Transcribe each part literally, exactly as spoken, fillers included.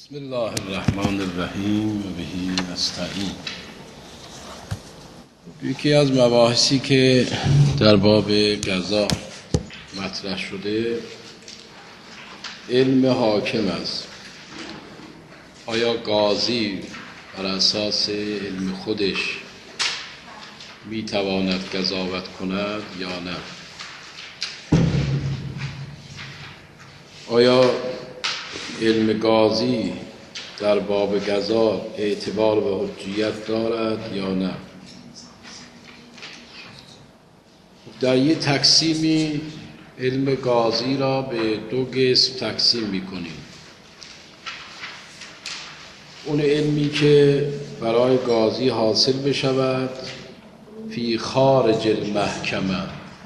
بسم الله الرحمن الرحیم و به نستعین. یکی از مباحثی که در باب قضا مطرح شده علم حاکم است. آیا قاضی بر اساس علم خودش میتواند قضاوت کند یا نه؟ آیا علم قاضی در باب قضا اعتبار و حجیت دارد یا نه؟ در یک تقسیمی علم قاضی را به دو قسم تقسیم می‌کنیم. اون علمی که برای قاضی حاصل بشود فی خارج المحکمه،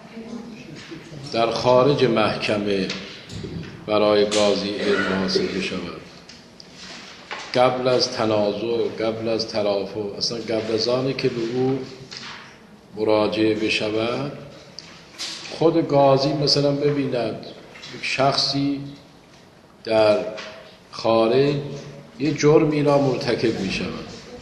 در خارج محکمه برای قاضی علم حاصل بشود، قبل از تنازع، قبل از ترافع، اصلا قبل از آنی که به او مراجعه بشود، خود قاضی مثلا ببیند یک شخصی در خارج یه جرمی را مرتکب می شود،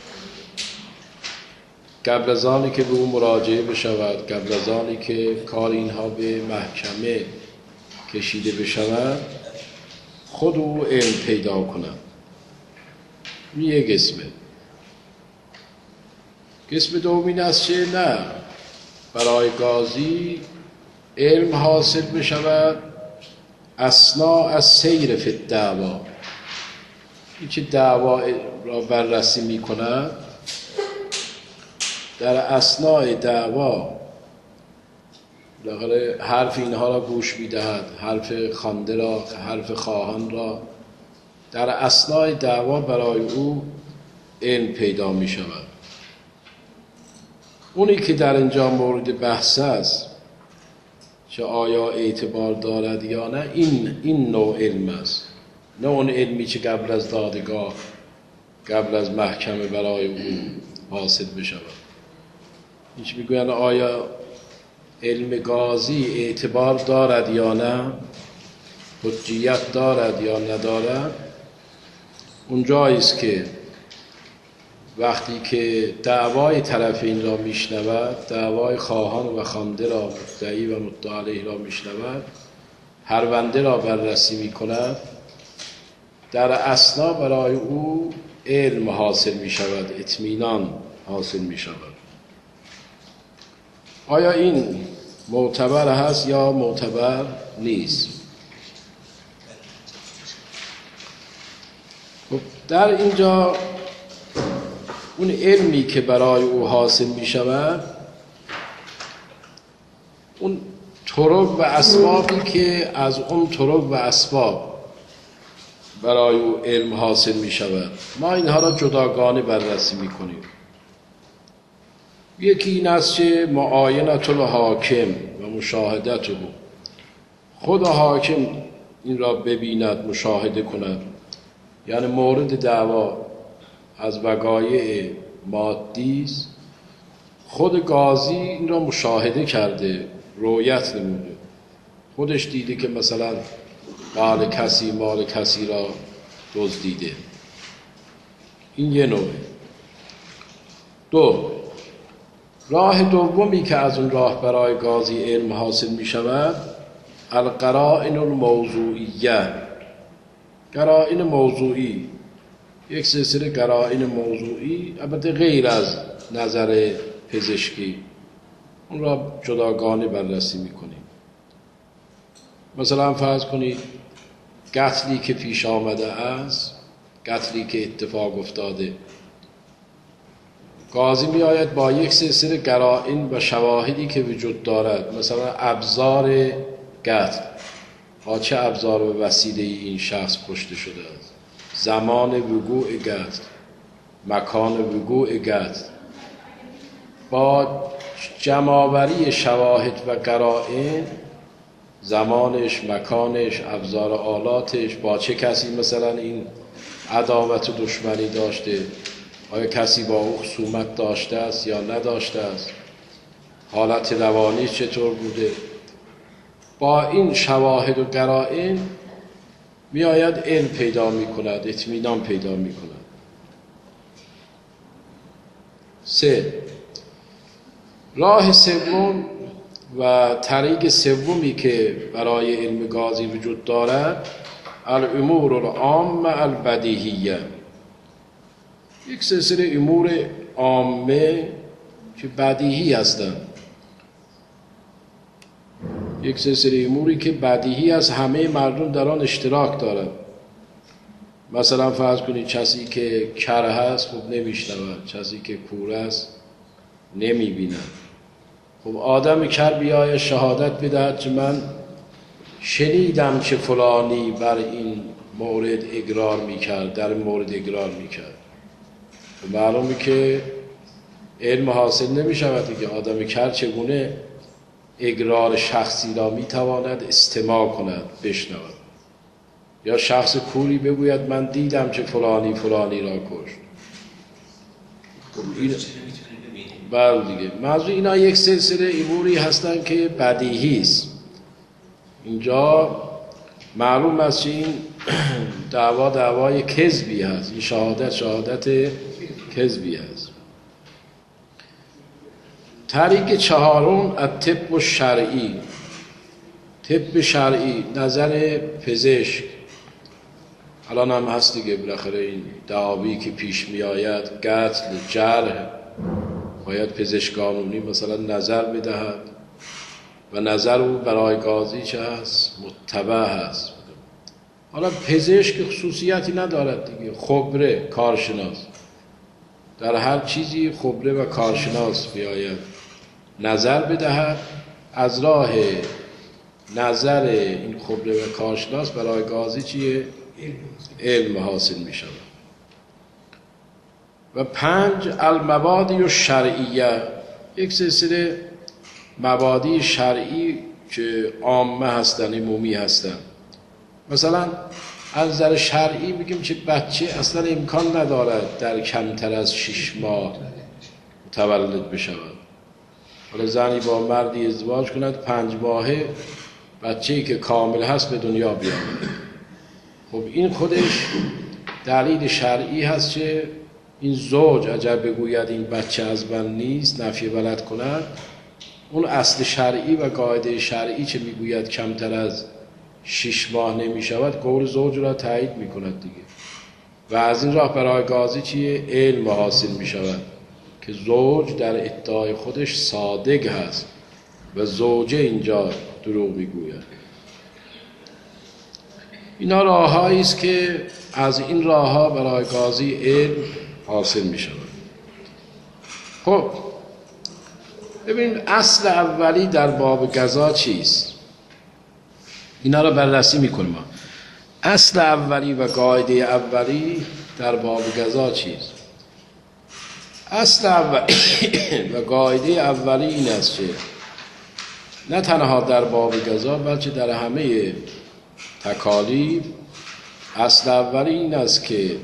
قبل از آنی که به او مراجعه بشود، قبل از آنی که کار اینها به محکمه کشیده بشود، خود او علم پیدا کند. این یک قسمه. قسم دوم این است که نه، برای قاضی علم حاصل بشود اثناء از سیر فی الدعوا، این که دعوا را بررسی می کند، در اثناء دعوا بالاخره حرف اینها را گوش می دهد، حرف خوانده را، حرف خواهان را، در اثناء دعوا برای او علم پیدا می شود. اونی که در اینجا مورد بحث است که آیا اعتبار دارد یا نه، این این نوع علم است، نه اون علمی که قبل از دادگاه، قبل از محکمه برای او حاصل بشود. هیچ میگویند آیا علم قاضی اعتبار دارد یا نه، حجیت دارد یا ندارد. اونجایی است که وقتی که دعوای طرفین را میشنود، دعوای خواهان و خوانده را، مدعی و مدعی علیه را میشنود، پرونده را بررسی میکند، در اثنا برای او علم حاصل میشود، اطمینان حاصل میشود. آیا این معتبر هست یا معتبر نیست؟ در اینجا اون علمی که برای او حاصل می شود، اون طرق و اسبابی که از اون طرق و اسباب برای او علم حاصل می شود، ما اینها را جداگانه بررسی می کنیم. یکی این است که معاینت الحاکم و مشاهدت او، خود حاکم این را ببیند، مشاهده کند، یعنی مورد دعوا از وقایع مادی است، خود قاضی این را مشاهده کرده، رؤیت نموده، خودش دیده که مثلا مال کسی مال کسی را دزدیده. این یه نوعه. دو، راه دومی که از اون راه برای قاضی علم حاصل می شود القرائن الموضوعیه، قرائن موضوعی، یک سلسله قرائن موضوعی، البته غیر از نظر پزشکی، اون را جداگانه بررسی می کنیم. مثلا فرض کنید قتلی که پیش آمده است، قتلی که اتفاق افتاده، قاضی می آید با یک سلسله قرائن و شواهدی که وجود دارد، مثلا ابزار قتل، ها چه ابزار و وسیله این شخص کشته شده است، زمان وقوع قتل، مکان وقوع قتل، با جمع‌آوری شواهد و قرائن، زمانش، مکانش، ابزار آلاتش، با چه کسی مثلا این عداوت و دشمنی داشته، آیا کسی با او خصومت داشته است یا نداشته است، حالت روانی چطور بوده. با این شواهد و قرائن می آید علم پیدا می کند، اطمینان پیدا می کند. سه، راه سوم و طریق سومی که برای علم قاضی وجود دارد الامور العامه البدیهیه، یک سلسله امور عامه که بدیهی هستند، یک سلسله اموری که بدیهی از همه مردم در آن اشتراک دارند. مثلا فرض کنید کسی که کر هست خب نمیشنود، کسی که کور است نمیبیند. خب آدم کر بیاید شهادت بدهد که من شنیدم که فلانی بر این مورد اقرار میکرد، در این مورد اقرار میکرد، خب معلومه که علم حاصل نمیشود دیگه. آدم کر چگونه اقرار شخصی را میتواند استماع کند، بشنود؟ یا شخص کوری بگوید من دیدم که فلانی فلانی را کشت. این بله دیگه. موضوع اینا یک سلسله اموری هستن که بدیهی است. اینجا معلوم است که این دعوا دعوای کذبی هست، این شهادت شهادت کذبی هست. طریق چهارم الطب الشرعی، طب شرعی، نظر پزشک. الان هم هست دیگه، بالاخره این دعاوی که پیش می آید، قتل، جرح، باید پزشک قانونی مثلا نظر بدهد و نظر او برای قاضی چه هست؟ متبع هست. حالا پزشک خصوصیتی ندارد دیگه، خبره، کارشناس، در هر چیزی خبره و کارشناس بیاید نظر بدهد، از راه نظر این خبره و کارشناس برای قاضی چیه؟ علم حاصل می شود. و پنج المبادی و شرعیه، یک سلسله مبادی شرعی که عامه هستن، عمومی هستن. مثلا از نظر شرعی میگیم که بچه اصلا امکان ندارد در کمتر از شش ماه متولد بشود. حالا زنی با مردی ازدواج کند، پنج ماهه بچه‌ای که کامل هست به دنیا بیاید. خب این خودش دلیل شرعی هست که این زوج اگر بگوید این بچه از من نیست، نفی ولد کند، اون اصل شرعی و قاعده شرعی که میگوید کمتر از شش ماه نمی شود، قول زوج را تایید می کند دیگه. و از این راه برای قاضی چیه؟ علم حاصل می شود که زوج در ادعای خودش صادق هست و زوجه اینجا دروغ می گوید. اینا راه‌هایی است که از این راه‌ها برای قاضی علم حاصل می شود. خب ببین اصل اولی در باب قضا چیست؟ اینا را بررسی میکنیم. ما اصل اولی و قاعده اولی در باب قضا چیست؟ اصل اولی و قاعده اولی این است که نه تنها در باب قضا بلکه در همه تکالیف اصل اولی این است که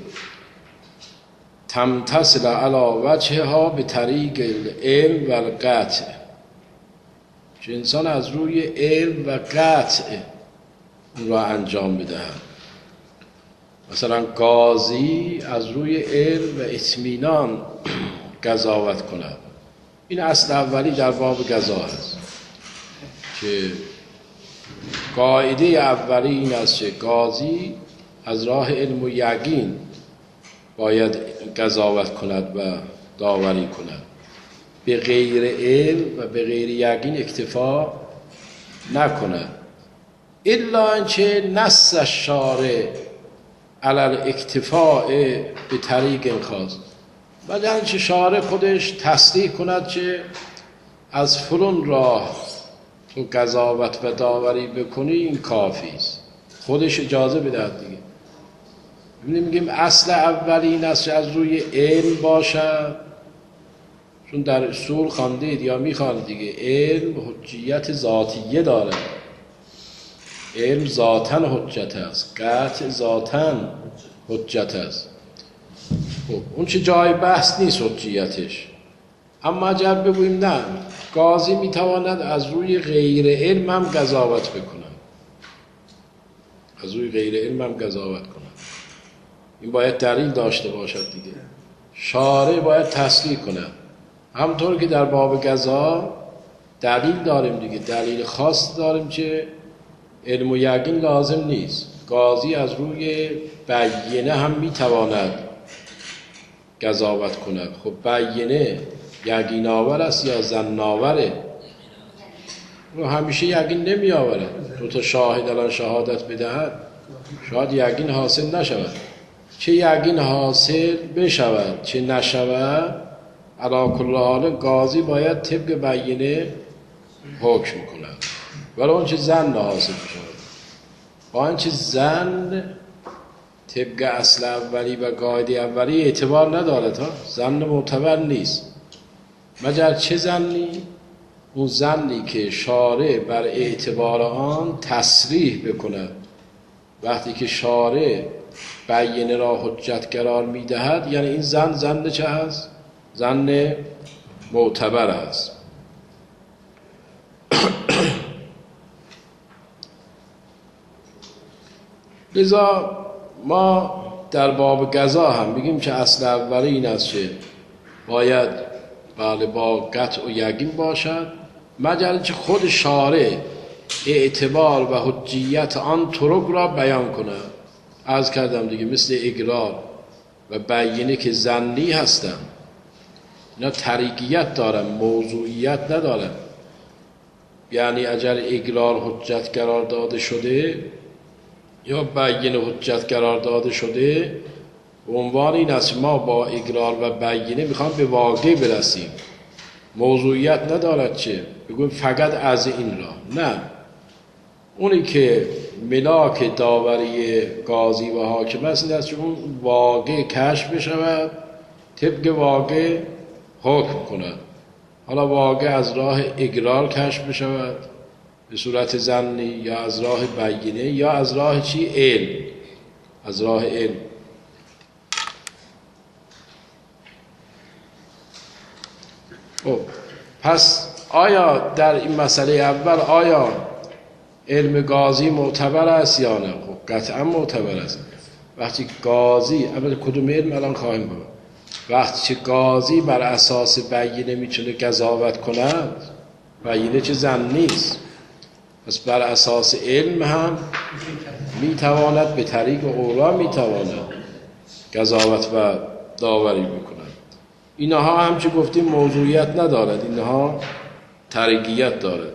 تمتصل علی وجهها به طریق العلم و القطع، که انسان از روی علم و قطع اون را انجام بدهد. مثلا قاضی از روی علم و اطمینان قضاوت کند. این اصل اولی در باب قضا هست که قاعده اولی این است که قاضی از راه علم و یقین باید قضاوت کند و داوری کند، به غیر علم و به غیر یقین اکتفا نکند. الا اینکه نص الشارع علی الاکتفاء به طریق خاص، ولی اینکه شارع خودش تصریح کند که از فلان راه تو قضاوت و داوری بکنی این کافی است، خودش اجازه بدهد دیگه. میگیم اصل اولی این است که از روی علم باشد، چون در اصول خواندید یا میخواند دیگه، علم حجیت ذاتیه داره، علم ذاتاً حجت است، قطع ذاتاً حجت است. خب اون چه جای بحث نیست حجیتش. اما اگر بگوییم نه، قاضی میتواند از روی غیر علم هم قضاوت بکنه، از روی غیر علم هم قضاوت کند. این باید دلیل داشته باشد دیگه. شارع باید تصریح کند. همطور که در باب قضا دلیل داریم دیگه، دلیل خاص داریم که علم و یقین لازم نیست. قاضی از روی بیینه هم میتواند قضاوت کند. خب بیینه یقین آور است یا ظن آوره؟ رو همیشه یقین نمی آورد. دو تا شاهد الان شهادت بدهد شاید یقین حاصل نشود. چه یقین حاصل بشود چه نشود، علی کل حال قاضی باید طبق بیینه حکم کند. ولی اون چه ظن حاصل بشود، با اینکه ظن طبق اصل اولی و قاعده اولی اعتبار ندارد ها، ظن معتبر نیست. مگر چه ظنی؟ اون ظنی که شارع بر اعتبار آن تصریح بکند. وقتی که شارع بیینه را حجت قرار میدهد، یعنی این ظن ظن چه هست؟ ظن معتبر است. لذا ما در باب قضا هم بگیم که اصل اولی این است که باید بله با قطع و یقین باشد، مگر که خود شارع اعتبار و حجیت آن طرق را بیان کند. عرض کردم دیگه مثل اقرار و بیینه که ظنی هستن، اینا طریقیت دارن، موضوعیت ندارن. یعنی اگر اقرار حجت قرار داده شده یا بیینه حجت قرار داده شده، به عنوان این است ما با اقرار و بیینه میخوام به واقع برسیم. موضوعیت ندارد چه بگویم فقط از این را، نه. اونی که ملاک داوری قاضی و حاکم است این است که اون واقع کشف بشود، طبق واقع حکم کند. حالا واقع از راه اقرار کشف بشود به صورت ظنی، یا از راه بیینه، یا از راه چی؟ علم. از راه علم. خب پس آیا در این مسئله اول آیا علم قاضی معتبر است یا نه؟ خب قطعا معتبر است. وقتی قاضی، البته کدوم علم الان خواهیم بود، وقتی قاضی بر اساس بیینه میتونه قضاوت کند، بیینه چه ظن نیست، پس بر اساس علم هم میتواند به طریق اولا میتواند قضاوت و داوری بکند. اینها هم چه گفتیم موضوعیت ندارد، اینها طریقیت دارد.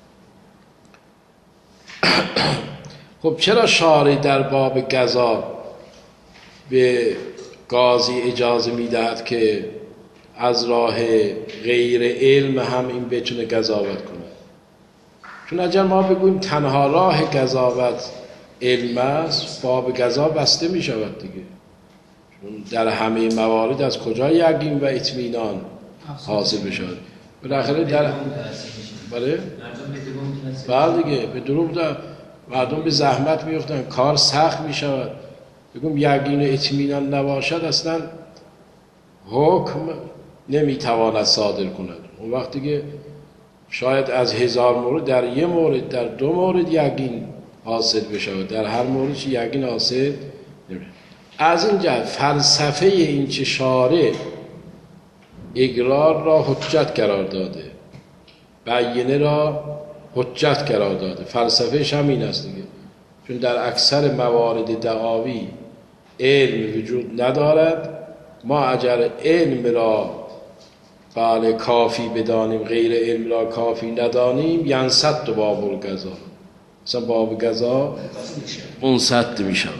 خب چرا شارع در باب قضا به قاضی اجازه میدهد که از راه غیر علم هم این بتونه قضاوت کنه؟ چون اگر ما بگویم تنها راه قضاوت علم است، باب قضا بسته می شود دیگه. چون در همه موارد از کجا یقین و اطمینان حاصل بشود؟ بالاخره در بله بله دیگه به دروغ در مردم به زحمت میفتن، کار سخت می شود. بگم یقین و اطمینان نباشد اصلا حکم نمیتواند صادر کند. اون وقتی که شاید از هزار مورد در یه مورد در دو مورد یقین حاصل بشود، در هر مورد یقین حاصل نمیشه. از این جهت فلسفه این چه شارع اقرار را حجت قرار داده، بیینه را حجت قرار داده، فلسفهش هم این است دیگه. چون در اکثر موارد دعاوی علم وجود ندارد، ما اگر علم را بله کافی بدانیم غیر علم را کافی ندانیم، یعنی صد باب القضا، مثلا باب قضا اون صد می شود.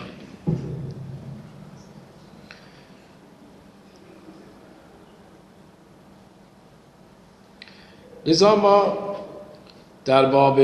لذا ما در باب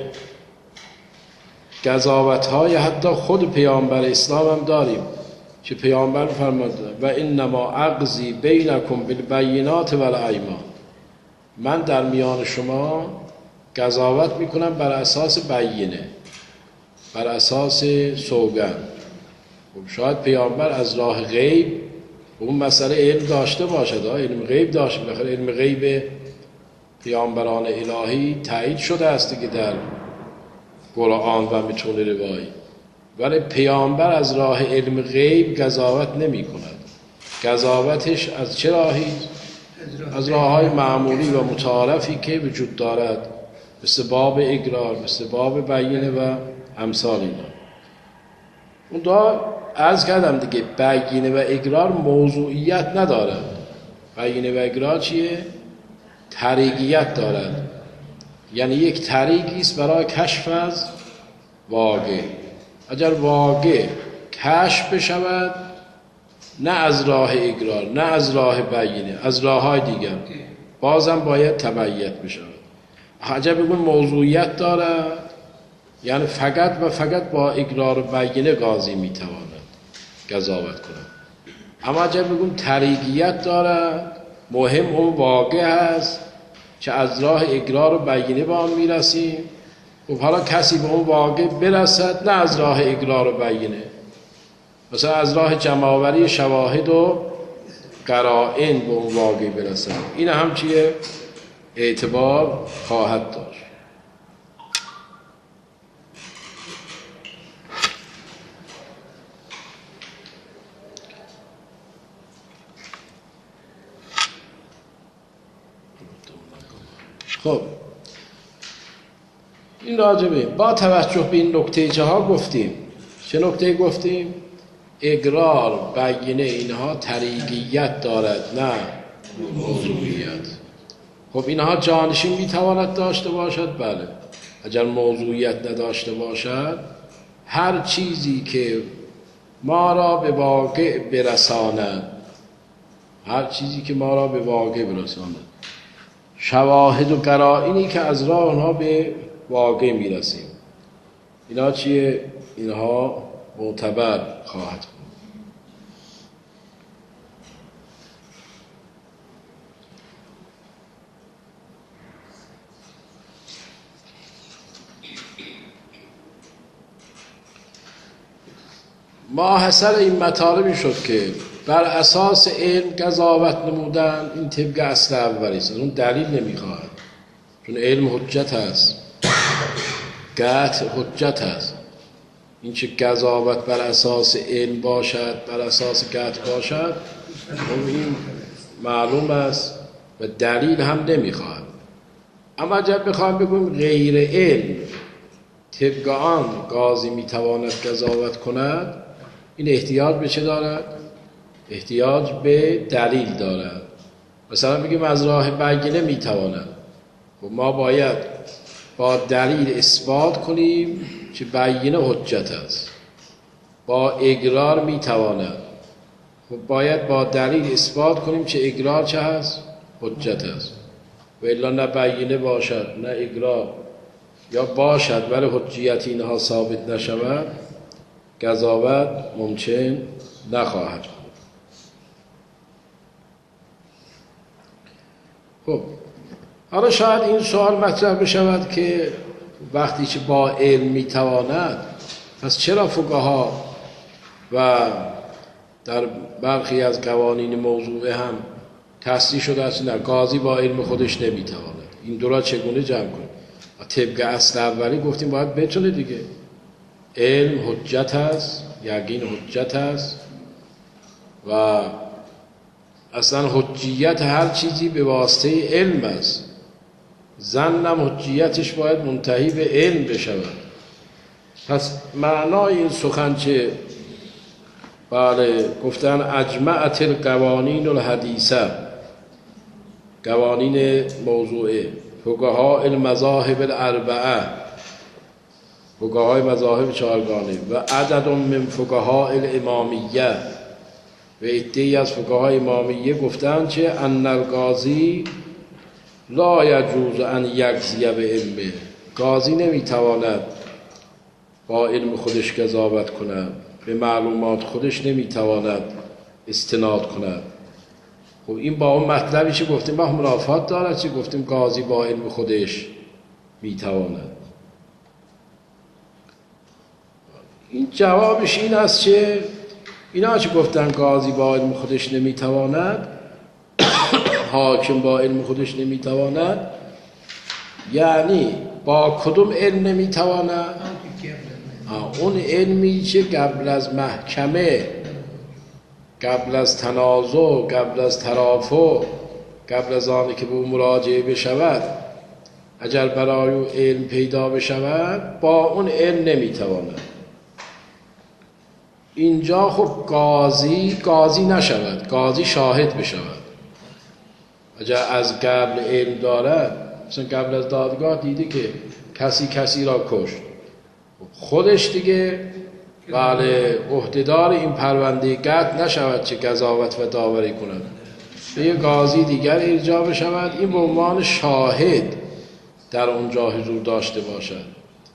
قضاوت‌های حتی خود پیامبر اسلام هم داریم که پیامبر فرمود و انما اقضی بینکم بالبینات والایمان، من در میان شما قضاوت میکنم بر اساس بیینه، بر اساس سوگند. خب شاید پیامبر از راه غیب اون مسئله علم داشته باشد، علم غیب داشته، بالاخره علم غیب پیامبران الهی تایید شده است که در قرآن و متون روایی. ولی پیامبر از راه علم غیب قضاوت نمی کند. قضاوتش از چه راهی؟ از راه های معمولی و متعارفی که وجود دارد، مثل باب اقرار، مثل باب بیینه و امثال اینا. اون دا عرض کردم دیگه، بیینه و اقرار موضوعیت ندارد. بیینه و اقرار چیه؟ طریقیت دارد، یعنی یک طریقی است برای کشف از واقع. اگر واقع کشف بشود نه از راه اقرار، نه از راه بیینه، از راه های دیگر، بازم باید تبعیت بشود. اگر بگون موضوعیت داره، یعنی فقط و فقط با اقرار و بیینه قاضی میتواند قضاوت کند. اما اگر بگون طریقیت داره، مهم اون واقع هست که از راه اقرار و بیینه با آن میرسیم. خب حالا کسی به اون واقع برسد نه از راه اقرار و بیینه، مثلا از راه جمع‌آوری شواهد و قرائن به اون واقع برسد، این هم چیه؟ اعتبار خواهد داشت. خب این راجبه با توجه به این نکته چه ها گفتیم؟ چه نکته گفتیم؟ اقرار، بیینه اینها طریقیت دارد نه موضوعیت. خب اینها جانشین میتواند داشته باشد؟ بله. اگر موضوعیت نداشته باشد، هر چیزی که ما را به واقع برساند، هر چیزی که ما را به واقع برساند، شواهد و قرائنی که از راه آنها به واقع میرسیم، اینا چیه؟ اینها معتبر خواهد بود. ما حاصل این مطالبی شد که بر اساس علم قضاوت نمودن این طبق اصل اولی است، اون دلیل نمیخواهد، چون علم حجت است، قطع حجت است. این چه قضاوت بر اساس علم باشد، بر اساس قطع باشد، این معلوم است و دلیل هم نمیخواهد. اما اگر بخواهم بگویم غیر علم طبق آن قاضی میتواند قضاوت کند، این احتیاج به چه دارد؟ احتیاج به دلیل دارد. مثلا بگیم از راه بیینه میتواند، و ما باید با دلیل اثبات کنیم که بیینه حجت است. با اقرار میتواند، و باید با دلیل اثبات کنیم که اقرار چه هست؟ حجت است. و الا نه بیینه باشد نه اقرار، یا باشد ولی حجیت اینها ثابت نشود، قضاوت ممکن نخواهد بود. خب حالا شاید این سوال مطرح بشود که وقتی که با علم میتواند، پس چرا فقها و در برخی از قوانین موضوعه هم تصریح شده است نه، قاضی با علم خودش نمیتواند؟ این دو را چگونه جمع کنیم؟ طبق اصل اولی گفتیم باید بتونه دیگه. علم حجت است، یقین حجت است، و اصلا حجیت هر چیزی به واسطه علم است. ظنم حجیتش باید منتهی به علم بشود. پس معنای این سخن چه؟ بله، گفتن اجمعت القوانین الحدیثه، قوانین موضوعه، فقهاء المذاهب الاربعه، فقهای مذاهب چهارگانه، و عدد من فقهاء الامامیه، و عده‌ای از فقهای امامیه گفتند که ان القاضی لا یجوز ان یقضی به علمه، قاضی نمیتواند با علم خودش قضاوت کند، به معلومات خودش نمیتواند استناد کند. خب این با اون مطلبی که گفتیم با منافات دارد که گفتیم قاضی با علم خودش میتواند. این جوابش این است که اینا که گفتن قاضی با علم خودش نمیتواند، حاکم با علم خودش نمیتواند، یعنی با کدوم علم نمیتواند؟ اون علمی که قبل از محکمه، قبل از تنازع، قبل از ترافع، قبل از آنی که به او مراجعه بشود اگر برای او علم پیدا بشود، با اون علم نمیتواند. اینجا خب قاضی قاضی نشود، قاضی شاهد بشود. اگر از قبل علم دارد، مثلا قبل از دادگاه دیده که کسی کسی را کشت، خودش دیگه بله عهدهدار این پرونده قتل نشود چه قضاوت و داوری کند، به یه قاضی دیگر ارجاع بشود. این به عنوان شاهد در اونجا حضور داشته باشد.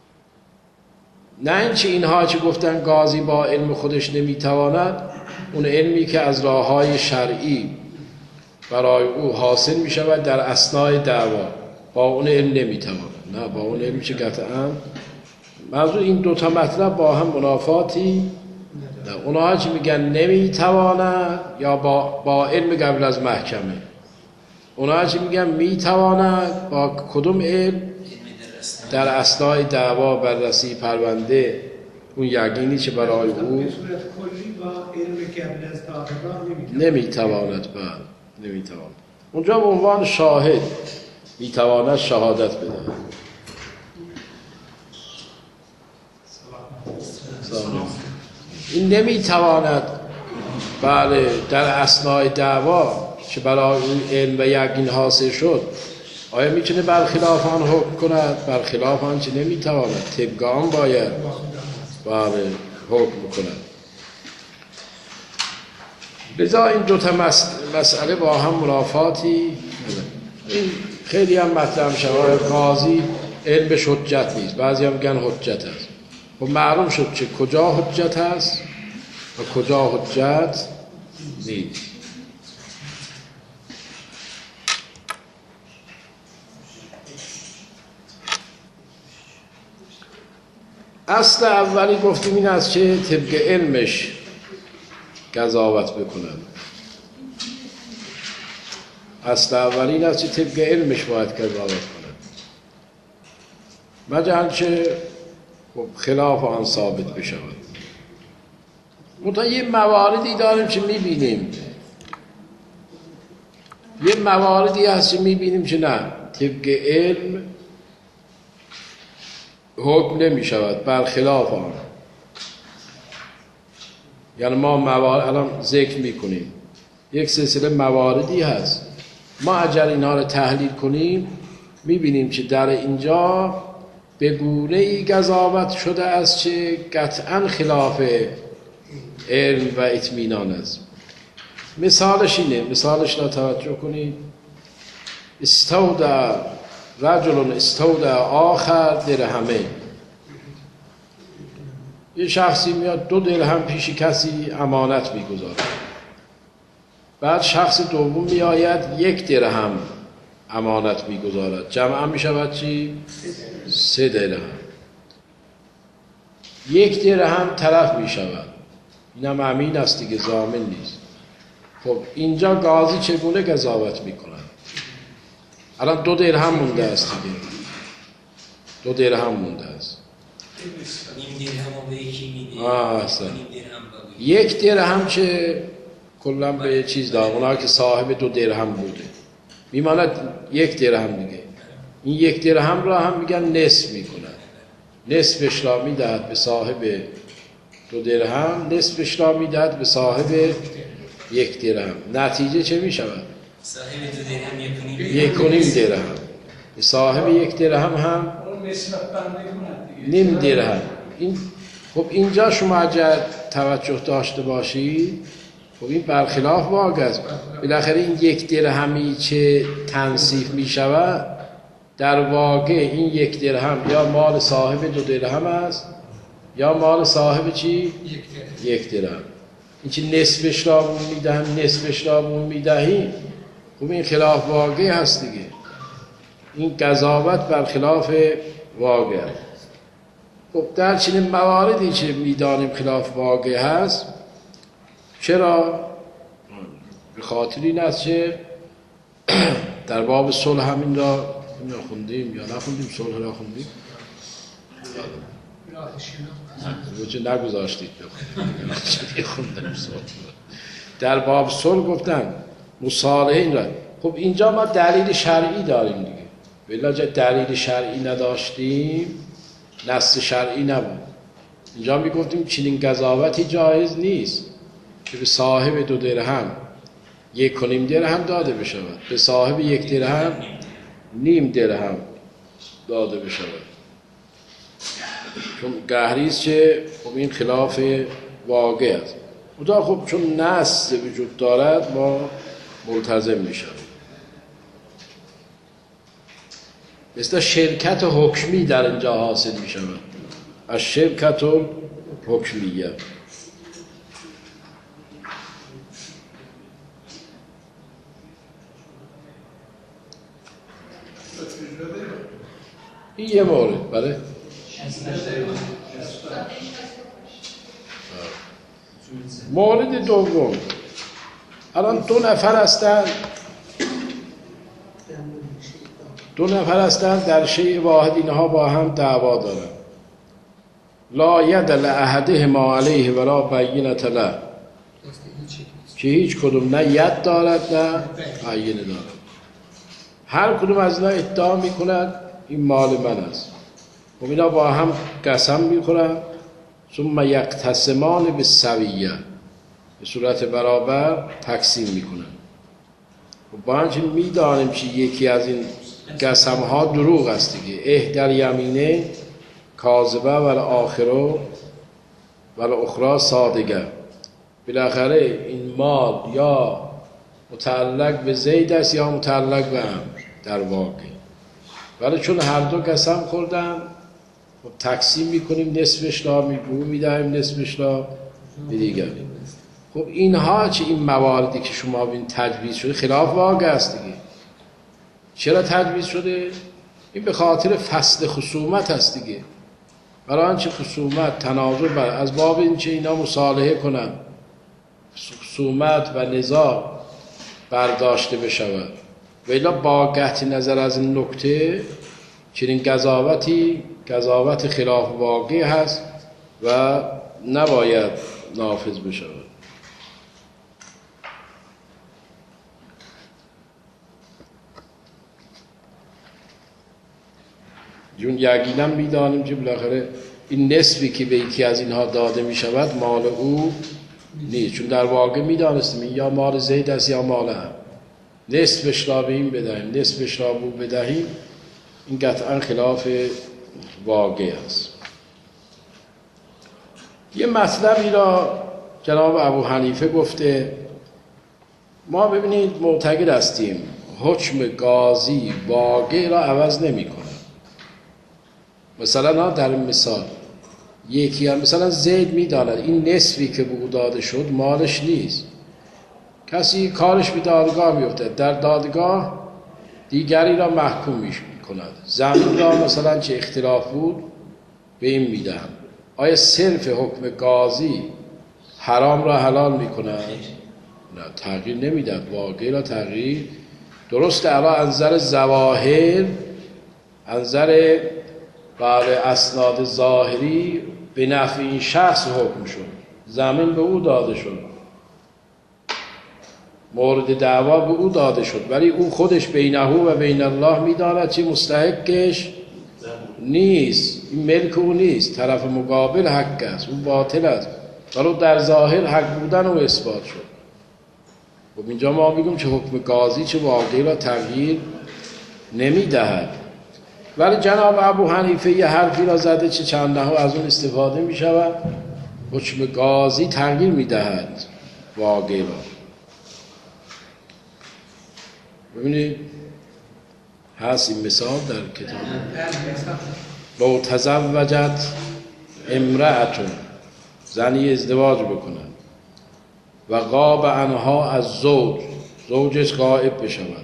نه اینچه اینها چه گفتن قاضی با علم خودش نمیتواند، اون علمی که از راههای شرعی برای او حاصل می شود در اثنای دعوا، با اون علم نمیتواند. نه، با اون علمی که قطعا موضوع این دوتا مطلب با هم منافاتی. نه، اونها چی میگن نمیتواند یا با, با علم قبل از محکمه، اونها چی میگن میتواند با کدوم علم؟ در اثنای دعوا بررسی پرونده، اون یقینی که برای او نمیتواند. بعد نمیتواند اونجا به عنوان شاهد میتواند شهادت بده. این نمیتواند بله در اثنای دعوا که برای اون علم و یقین حاصل شد، آیا میتونه برخلاف آن حکم کند؟ برخلاف آن چه نمیتواند، طبق آن باید بله حکم کند. لذا این دوتا مسئله با هم منافاتی. این خیلی هم مطلب شد قاضی علمش حجت نیست، بعضی هم میگن حجت است. و معلوم شد چه کجا حجت است و کجا حجت نیست. اصل اولی گفتیم این است که طبق علمش قضاوت بکنن. اصل اولی این است که طبق علمش باید قضاوت کنن، مگر که خلاف آن ثابت بشود. منتها یه مواردی داریم که میبینیم، یه مواردی هست که میبینیم که نه، طبق علم حکم نمی شود، برخلاف آن. یعنی ما موارد الان ذکر میکنیم، یک سلسله مواردی هست، ما اگر اینها رو تحلیل کنیم میبینیم که در اینجا به گونه‌ای قضاوت شده است که قطعاً خلاف علم و اطمینان است. مثالش اینه، مثالش را توجه کنید. استودع رجل استودع آخر درهمه، یه شخصی میاد دو درهم پیش کسی امانت میگذاره، بعد شخص دوم میآید یک درهم امانت میگذارد، جمعا میشود چی؟ سه درهم. یک درهم تلف میشود، اینم امین است دیگه، ضامن نیست. خب اینجا قاضی چگونه قضاوت میکنه؟ الان دو درهم مونده است دیگه، دو درهم مونده است. این درهم رو به یکی میده، آه اصلا یک درهم که کلا به چیز داره، اونا که صاحب دو درهم بوده میماند یک درهم دیگه. این یک درهم را هم میگن نصف میکنن، نصفش را میدهد به صاحب دو درهم، نصفش را میدهد به صاحب یک درهم. نتیجه چه میشود؟ صاحب دو درهم یک و نیم درهم، صاحب یک درهم هم نیم درهم. این خب اینجا شما اگر توجه داشته باشید، خب این برخلاف واقع است. بالاخره این یک درهمی که تنصیف می شود، در واقع این یک درهم یا مال صاحب دو درهم است یا مال صاحب چی؟ یک درهم. این که نصفش را می دهم نصفش را می دهیم، خب این خلاف واقع هست دیگه. این قضاوت برخلاف واقع است. خب در چنین مواردی که میدانیم خلاف واقع هست، چرا؟ به خاطر این است که در باب صلح همین را خوندیم یا نخوندیم؟ صلح را خوندیم؟ روچه نگذاشتید بخونید. در باب صلح گفتن مصالحه این را. خب اینجا ما دلیل شرعی داریم دیگه. ولی جا دلیل شرعی نداشتیم، نص شرعی نبود. اینجا میگفتیم چنین قضاوتی جایز نیست که به صاحب دو درهم یک و نیم درهم داده بشود، به صاحب یک درهم نیم درهم داده بشود. چون قهریست که خب این خلاف واقع است. اونجا خب چون نص وجود دارد ما ملتزم میشویم. مثل شرکت حکمی در اینجا حاصل میشود، از شرکت حکمیه. این یه مورد. بله مورد دوم، الان دو نفر هستن دو نفر هستن در شیء واحد، اینها با هم دعوا دارن. لا ید لاحدهما علیه ولا بینة له، که هیچ کدوم نه ید دارد نه بینه دارد. هر کدوم از اینا ادعا میکنند این مال من است. و اینا با هم قسم میکنند، ثم یقتسمان بالسویه، به صورت برابر تقسیم میکنند. و با همچنین میدانیم که یکی از این قسم ها دروغ است دیگه. احدی الیمینین کاذبه و الاخره و الاخری صادقه. بالاخره این مال یا متعلق به زید است یا متعلق به عمرو در واقع. ولی چون هر دو قسم خوردن خب تقسیم میکنیم، نصفش را میدهیم نصفش را به دیگری. خب اینها چه این مواردی که شما ببین تجویز شده خلاف واقع است دیگه. چرا تجویز شده؟ این به خاطر فصل خصومت است دیگه. برای آنچه خصومت تنازع بر از باب این چه اینا مصالحه کنن، خصومت و نزاع برداشته بشود. و الا با قطع نظر از این نکته چنین قضاوتی قضاوت خلاف واقع هست و نباید نافذ بشود. چون یقینا میدانیم که بالاخره این نسبی که به یکی از اینها داده می شود مال او نیست. چون در واقع میدانستیم این یا مال زید است یا مال هم. نصفش را به این بدهیم نصفش را به او بدهیم، این قطعا خلاف واقع است. یه مطلبی را جناب ابو حنیفه گفته. ما ببینید معتقد هستیم حکم قاضی واقع را عوض نمی کنه. مثلا در مثال یکی هم مثلا زید میداند این نصفی که به او داده شد مالش نیست. کسی کارش به دادگاه میفته، در دادگاه دیگری را محکوم میکند. زمین را مثلا چه اختلاف بود به این میدهم. آیا صرف حکم قاضی حرام را حلال میکند؟ نه، تغییر نمیدهد. واقعی را تغییر درست علا انظر زواهر، انظر بله اسناد ظاهری به نفع این شخص حکم شد. زمین به او داده شد، مورد دعوا به او داده شد، ولی او خودش بینه و بین الله میداند چه مستحقش نیست. این ملک او نیست، طرف مقابل حق است، اون باطل است، ولی در ظاهر حق بودن و اثبات شد. خب اینجا ما میگم چه حکم قاضی چه واقعی را تغییر نمیدهد. ولی جناب ابو حنیفه یه حرفی را زده چه چند ها از اون استفاده می شود. حکم قاضی تغییر می دهد واقع را. ببینید هست این مثال در کتاب. لو تزوجت امرأتون، زنی ازدواج بکنند و غاب عنها از زوج، زوجش غائب بشود،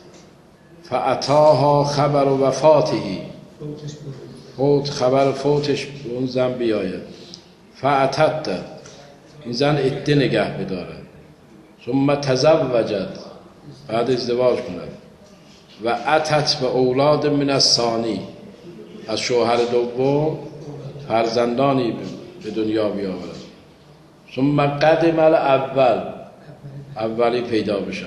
فاتاها خبر وفاتهی، فوت خبر فوتش به اون زن بیاید، فاتت، این زن عده نگه بدارد، ثم تزوجت، بعد ازدواج کند، و اتت به اولاد من الثانی، از شوهر دوم فرزندانی به دنیا بیاورد. ثم قدم الاول، اولی پیدا بشود.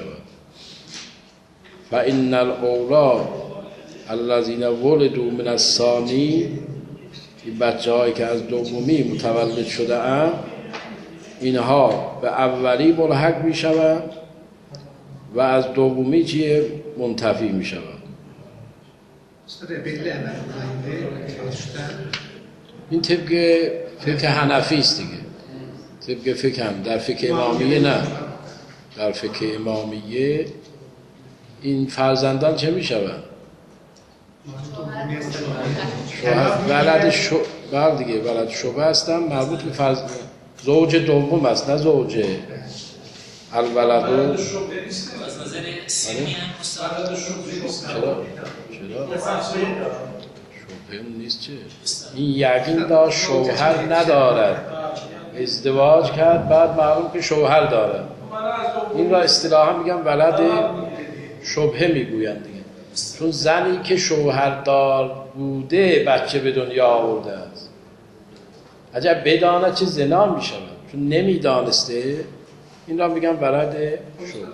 فإن الأولاد الذين ولدوا من الثانی، این بچه هایی که از دومی متولد شده اند اینها به اولی ملحق می شوند و از دومی چیه منتفی می شوند. این طبق فقه حنفی است دیگه، طبق فقه هم. در فقه امامیه نه، در فقه امامیه این فرزندان چه می شوند؟ ولد شو بر دیگه ولد شبه هستن، مربوط به فرز زوج دوم است، نه زوج الولد. از نظر سنی هم چرا؟ چرا؟ شبه نیست چه؟ این یقین داشت شوهر ندارد، ازدواج کرد بعد معلوم که شوهر دارد، این را اصطلاحا میگن ولد شبهه میگویند دیگه. چون زنی که شوهردار بوده بچه به دنیا آورده است، عجب بداند چه زنا می شود، چون نمیدانسته، این را میگن ولد شبهه.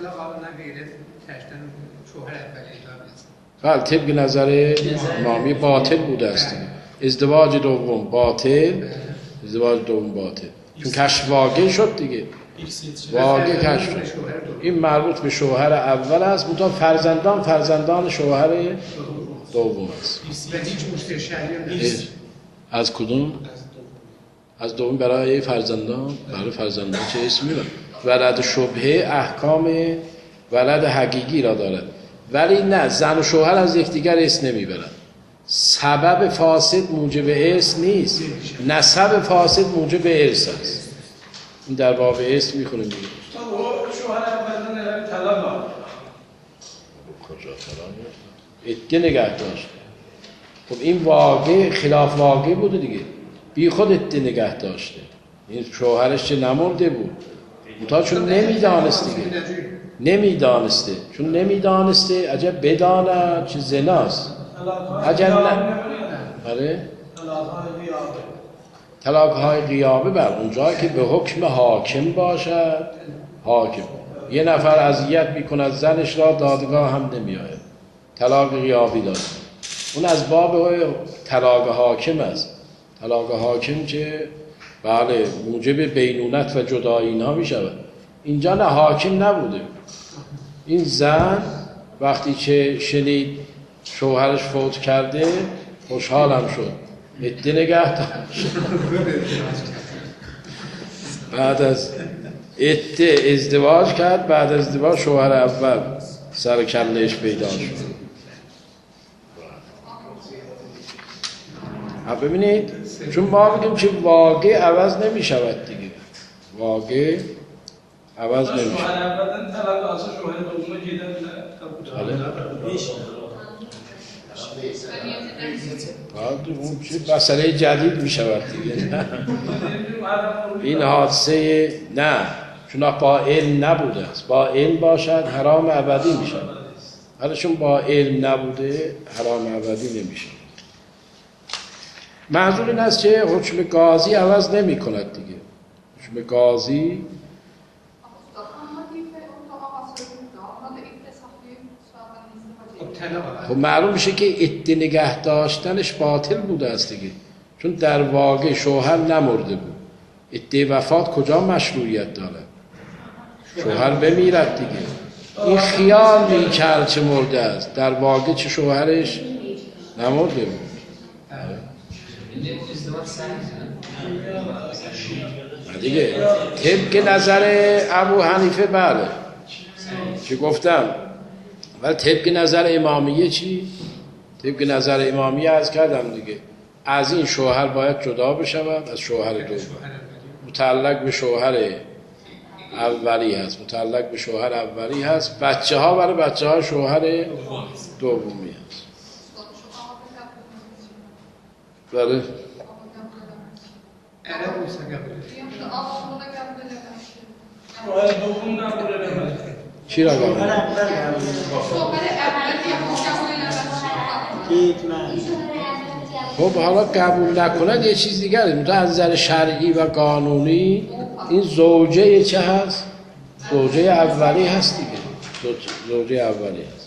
بله طبق نظر امامی باطل بوده است، ازدواج دوم باطل، ازدواج دوم باطل، چون کشف واقع شد دیگه، واقع کشف شد. این مربوط به شوهر اول است، منتها فرزندان فرزندان شوهر دوم است. از کدوم؟ از دوم برای فرزندان، برای فرزندان چه اسمی را؟ ولد شبهه احکام ولد حقیقی را دارد، ولی نه، زن و شوهر از یکدیگر ارث نمیبرند. سبب فاسد موجب ارث نیست، نسب فاسد موجب ارث است. این در باب ارث میخونه میگه شوهر اول نه طلاق کجا طلاق عده نگه داشت. خب این واقع خلاف واقع بوده دیگه، بی خود عده نگه داشته، این شوهرش چه نمرده بود، تا چون نمیدانسته دیگه، نمیدانسته چون نمیدانسته عجب بداند چه زناست، عجب نه. آره طلاق های غیابه بر اونجایی که به حکم حاکم باشد، حاکم یه نفر اذیت میکند زنش را، دادگاه هم نمیآید، طلاق غیابی داد، اون از باب طلاق حاکم است. طلاق حاکم که بله موجب بینونت و جدایی اینها میشود، اینجا نه، حاکم نبوده. این زن وقتی که شنید شوهرش فوت کرده خوشحالم شد، عده نگه داشت، بعد از عده ازدواج کرد، بعد از ازدواج شوهر اول سر کلهش پیدا شد. ببینید چون ما میگیم که واقع عوض نمی شود دیگه، واقع عوض نمی شود. شوهر اول طلاق از شوهر دوم گیرن بعد اون چه مسئله جدید می شود دیگه. این حادثه نه، چون با علم نبوده است، با علم باشد حرام ابدی می شود، حالا چون با علم نبوده حرام ابدی نمی شود. منظور این است که حکم قاضی عوض نمی کند دیگه، حکم قاضی خب معلوم میشه که عده نگه داشتنش باطل بوده است دیگه، چون در واقع شوهر نمرده بود. عده وفات کجا مشروعیت دارد؟ شوهر بمیرد دیگه. این خیال میکرد چه مرده است، در واقع چه شوهرش نمرده بود. دیگه طبق نظر ابو حنیفه بله چی گفتم، ولی طبق نظر امامیه چی؟ طبق نظر امامیه عرض کردم دیگه، از این شوهر باید جدا بشود از شوهر دوم، متعلق به شوهر اولی هست، متعلق به شوهر اولی هست، بچه ها برای بچه ها شوهر دومی هست. بله چی را قبول؟ خب حالا قبول نکنند یه چیز دیگره. تو از نظر شرعی و قانونی این زوجه چه هست؟ زوجه اولی هست دیگه. زوجه اولی هست.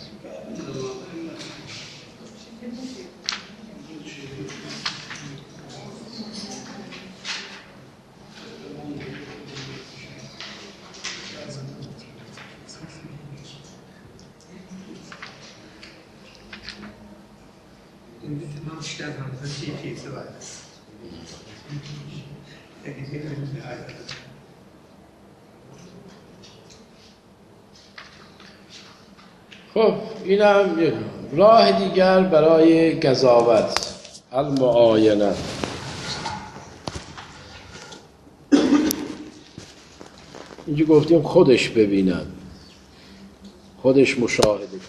خب این هم راه دیگر برای قضاوت، المعاینه. اینجا گفتیم خودش ببینن، خودش مشاهده کنن.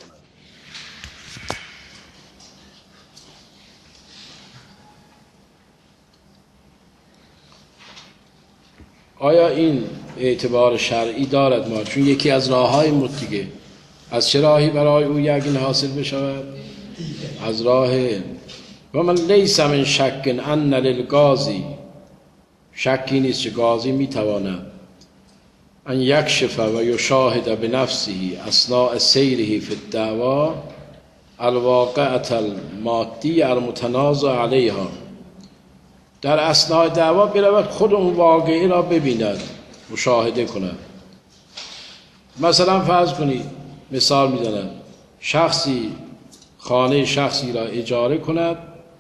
آیا این اعتبار شرعی دارد؟ ما چون یکی از راه‌های متیگه. از چه راهی برای او یقین حاصل بشود؟ از راه و من لیس من شک ان للقاضی، شکی نیست که قاضی میتواند ان یکشف و یشاهد بنفسه اثناء سیره فی الدعوا الواقعة المادی المتنازع علیها، در اثناء دعوا برود خود اون واقعی را ببیند، مشاهده کند. مثلا فرض کنید، مثال میزنم، شخصی خانه شخصی را اجاره کند،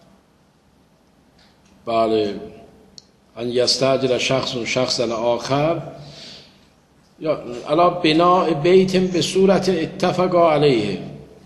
بله، ان یستاجر شخص شخصا آخر یا علا بناء بیت به صورت اتفق علیه،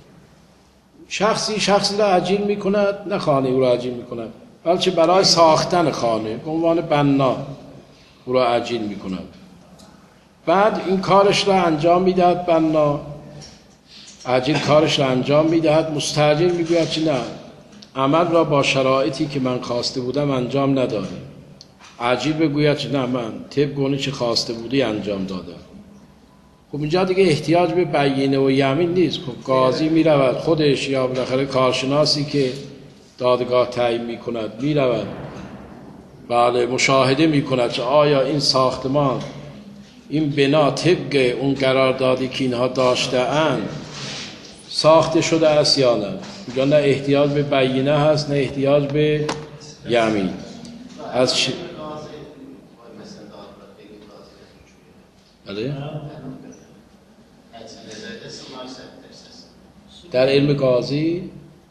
شخصی شخصی را اجیر میکند، نه خانه او را اجیر میکند بلکه برای ساختن خانه به عنوان بنا او را اجیر میکند. بعد این کارش را انجام میدهد، بنا اجیر کارش را انجام میدهد، مستاجر میگوید که نه، عمل را با شرایطی که من خواسته بودم انجام ندادم. اجیر بگوید که نه، من طبق اونی که خواسته بودی انجام دادم. خب اینجا دیگه احتیاج به بیینه و یمین نیست. خب قاضی میرود خودش یا بالاخره کارشناسی که دادگاه تعیین میکند میرود، بله، مشاهده میکند که آیا این ساختمان، این بنا طبق اون قراردادی که اینها داشته اند ساخته شده است یا نه. میگن نه احتیاج به بیینه هست، نه احتیاج به یمین. از ش... بله؟ در علم قاضی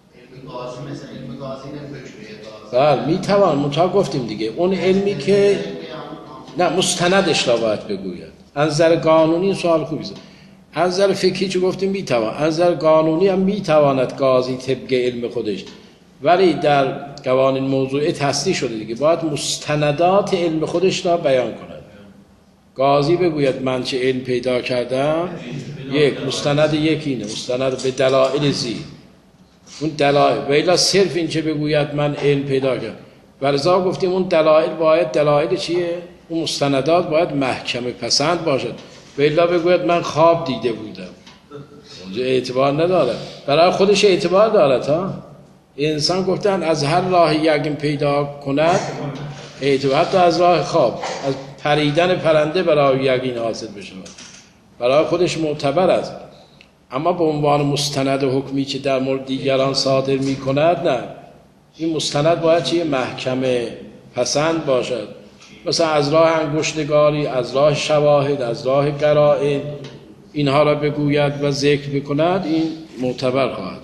بله میتوان، منطقه گفتیم دیگه اون علمی که نه مستندش را باید بگوید. از نظر قانونی سوال خوبی است. از نظر فقهی چه گفتیم میتوان، از نظر قانونی هم میتواند قاضی طبق علم خودش، ولی در قوانین موضوعی تصدیق شده دیگه باید مستندات علم خودش را بیان کند. قاضی بگوید من چه علم پیدا کردم، یک مستند، یکی اینه مستند به دلایل زی، اون دلایل و الا صرف این چه بگوید من علم پیدا کردم. ولذا گفتیم اون دلایل باید دلایل چیه؟ اون مستندات باید محکمه پسند باشد، و الا بگوید من خواب دیده بودم، اونجا اعتبار نداره. برای خودش اعتبار دارد ها. انسان گفتن از هر راه یقین پیدا کند اعتبار، حتی از راه خواب، از پریدن پرنده برای یقین حاصل بشه، برای خودش معتبر است. اما به عنوان مستند حکمی که در مورد دیگران صادر می کند نه، این مستند باید چیه؟ محکمه پسند باشد. مثلا از راه انگشتگاری، از راه شواهد، از راه قرائن اینها را بگوید و ذکر بکند، این معتبر خواهد.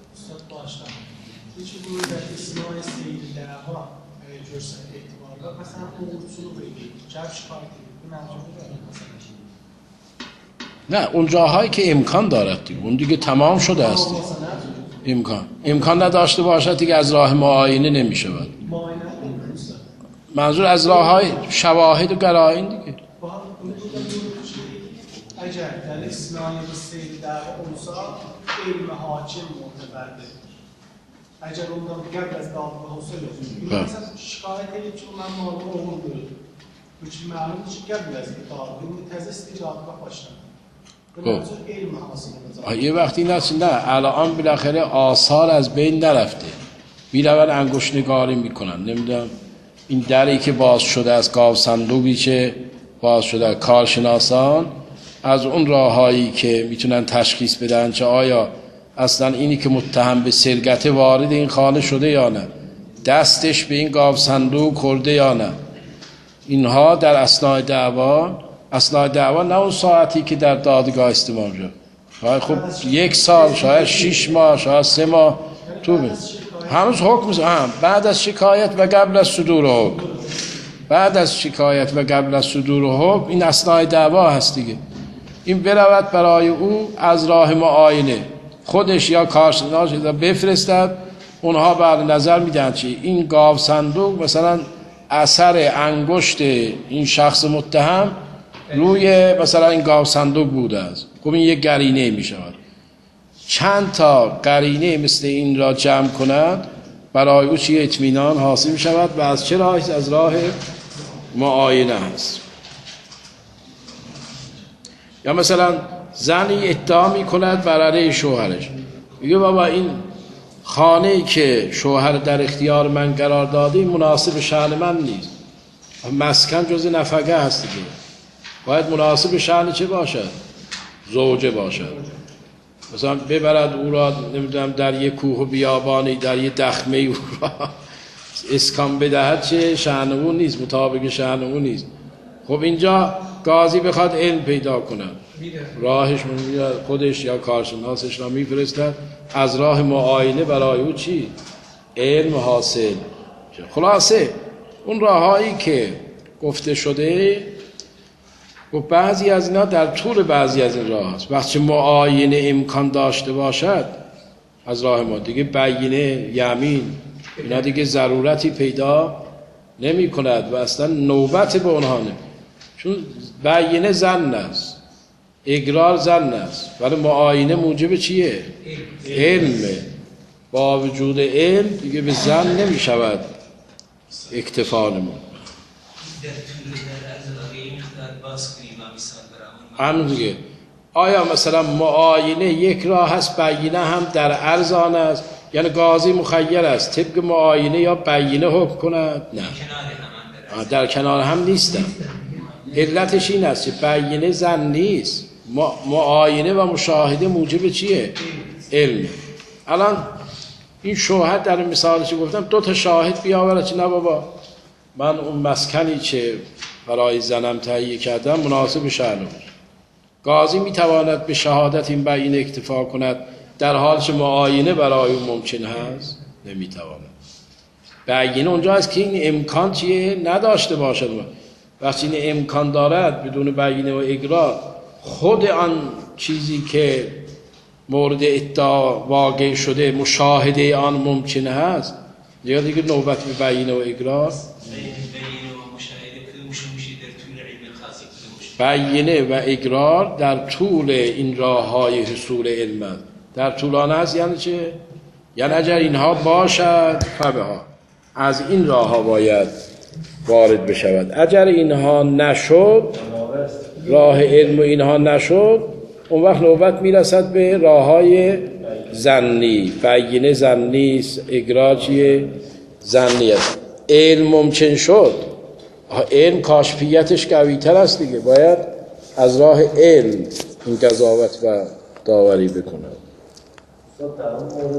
نه اون جاهایی که امکان دارد دیگه، اون دیگه تمام شده است. امکان امکان نداشته باشد دیگه از راه معاینه نمیشود. منظور از راه های شواهد و قرائن دیگه. اگر در اصلاح سیر در اوسا علم حاکم معتبره، اگر اونdan قبل از دادگاه حاصل شد، مثلا شکایت edip چون من مال oğlum gördüm. Bu için معلوم نیست قبل از دادگاه تزیست دادگاه başlandı. منظور علم حاصل. یه وقتی نه نه الان بالاخره آثار از بین نرفته، میرون انگشت نگاری میکنن. نمیدونم این دری که باز شده از گاو صندوقی که باز شده، کارشناسان از اون راههایی که میتونن تشخیص بدن چه آیا اصلا اینی که متهم به سرقت وارد این خانه شده یا نه، دستش به این گاو صندوق خورده یا نه، اینها در اثناء دعوا اثناء دعوا نه اون ساعتی که در دادگاه استماع شد، شاید خب یک سال، شاید شش ماه، شاید سه ماه تو بید. هنوز حکم هم بعد از شکایت و قبل از صدور حکم، بعد از شکایت و قبل از صدور حکم این اثناء دعوا هست دیگه. این برود برای او از راه معاینه خودش یا کارشناس بفرستد، اونها بعد نظر میدن چی این گاو صندوق مثلا اثر انگشت این شخص متهم روی مثلا این گاو صندوق بوده است. خب این یک قرینه میشود. چند تا قرینه مثل این را جمع کند برای او چی اطمینان حاصل می شود و از چه راهی؟ از راه معاینه هست. یا مثلا زنی ادعا می کند بر علیه شوهرش، میگه بابا این خانه‌ای که شوهر در اختیار من قرار داده مناسب شأن من نیست، مسکن جز نفقه هست دیگه، باید مناسب شأن چه باشد؟ زوجه باشد. مثلا ببرد او را نمیدونم در یک کوه و بیابانی در یک دخمه او را اسکان بدهد، چه شأن او نیست، مطابق شأن او نیست. خب اینجا قاضی بخواد علم پیدا کنه، راهش خودش یا کارشناسش را میفرستد، از راه معاینه برای او چی؟ علم حاصل. خلاصه اون راههایی که گفته شده و بعضی از اینا در طول بعضی از این راه هست. وقتی معاینه امکان داشته باشد از راه ما دیگه بینه یمین اینا دیگه ضرورتی پیدا نمی کند و اصلا نوبت به اونها نمی، چون بینه ظن است، اقرار ظن است، ولی معاینه موجب چیه؟ علمه. با وجود علم دیگه به ظن نمی شود اکتفا نمون. همون دیگه. آیا مثلا معاینه یک راه هست، بینه هم در ارزان است؟ یعنی قاضی مخیر است طبق معاینه یا بینه حکم کند؟ نه، در کنار هم نیستن. علتش این است که بینه ظن نیست، معاینه و مشاهده موجب چیه؟ علم. الان این شوهر در مثالش گفتم دو تا شاهد بیاورد چه نه بابا من اون مسکنی که برای زنم تهیه کردم مناسب شأن بود. قاضی میتواند به شهادت این بینه اکتفا کند در حال که معاینه برای اون ممکن هست؟ نمیتواند. بینه اونجا هست که این امکان چیه؟ نداشته باشد. وقتی این امکان دارد بدون بینه و اقرار خود آن چیزی که مورد ادعا واقع شده مشاهده آن ممکن هست، یا دیگه نوبت به بینه و اقرار. بینه و اقرار در طول این راه های حصول علم است. در طولانه است یعنی چه؟ یعنی اگر اینها باشد فبها، از این راه ها باید وارد بشود. اگر اینها نشد، راه علم و اینها نشد، اون وقت نوبت میرسد به راه های ظنی. بینه ظنی است، اقرار چیه؟ ظنی است. علم ممکن شد، علم کاشفیتش قوی تر است دیگه، باید از راه علم این قضاوت و داوری بکنه. در اون مورد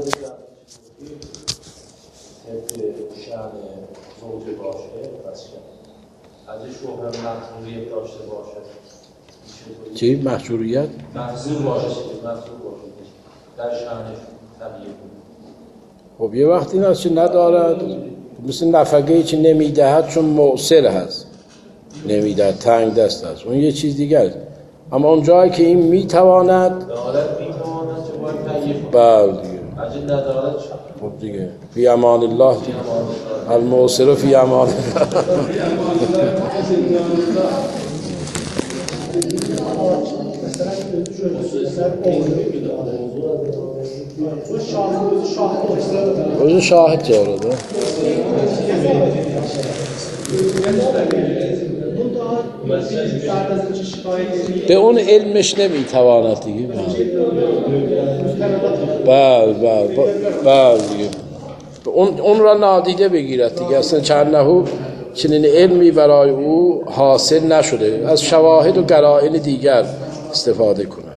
شأن زوجه باشه از شوهر محضوریت داشته باشه. چی؟ محضوریت؟ محضور باشه، محضور باشه در شأنش طبیعی. خب یه وقتی این است که ندارد، مثل نفقه‌ای که نمیدهد چون معسر هست، نمیدهد، تنگ دست است، اون یه چیز دیگر است. اما اون جایی که این میتواند، به حالت میتواند چه باید تهیه بله دیگه. اجل ندارد خب دیگه فی امان الله دیگه، المعسر فی امان الله. روز شاهد جارده به اون علمش نمیتواند دیگه. بله بله بله دیگه. اون, اون را نادیده بگیرد دیگه، اصلا چندهو چنین علمی برای او حاصل نشده، از شواهد و قرائن دیگر استفاده کنه.